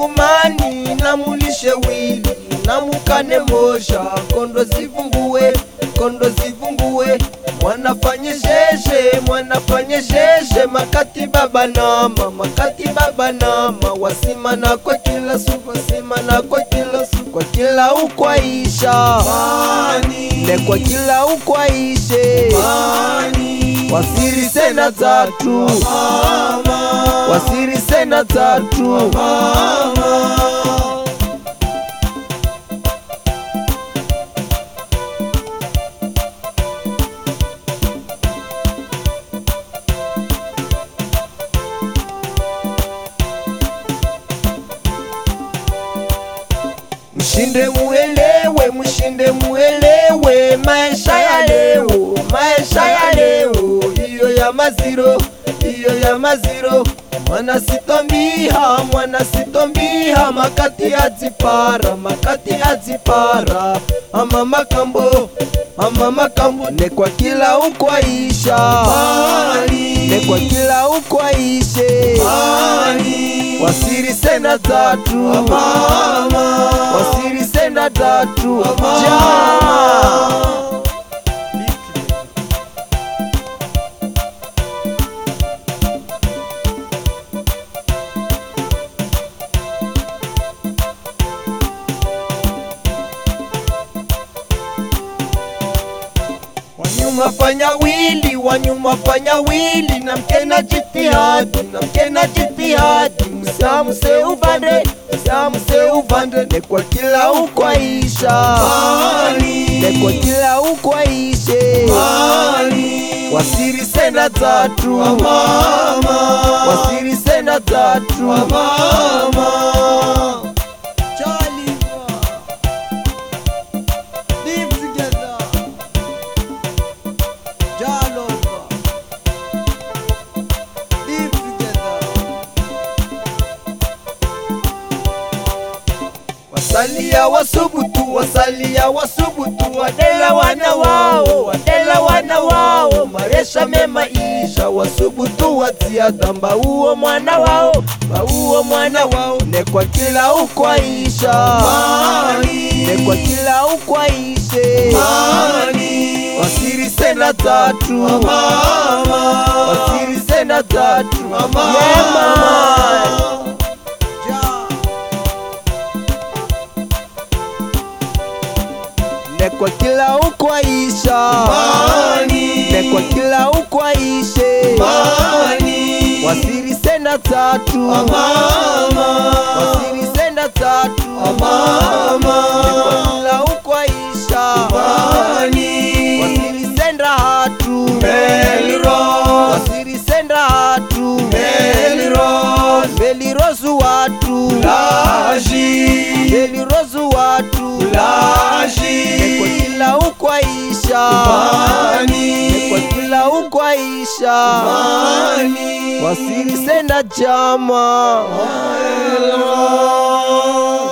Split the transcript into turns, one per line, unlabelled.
Mani namulishe wili namukane mosha kondo zivungue mwanafanye sheshe makati baba nama wasimana kwa kila suku kwa kila ukwaisha ne kwa kila ukwaishe wasiri sena tatu Mshinde muelewe maisha ya leo iyo ya maziro mwana sitombiha makati azipara ama makambo ne kwa kila ukwaisha wasiri sena tatu jama wanyuma fanya wili na mkena jitihadi msamuse uvande ne kwa kila ukwaisha wasiri sena tatu wasalia wasubutu wadela wana wao maresha memaisha wasubutu watia damba uo mwana wao ne kwa kila ukwaisha wasiri sena tatu kwa kila ukwaisha wasiri sena tatu wasiri senda hatu Belirozu watu kwa kila ukwaisha wasiri senda jama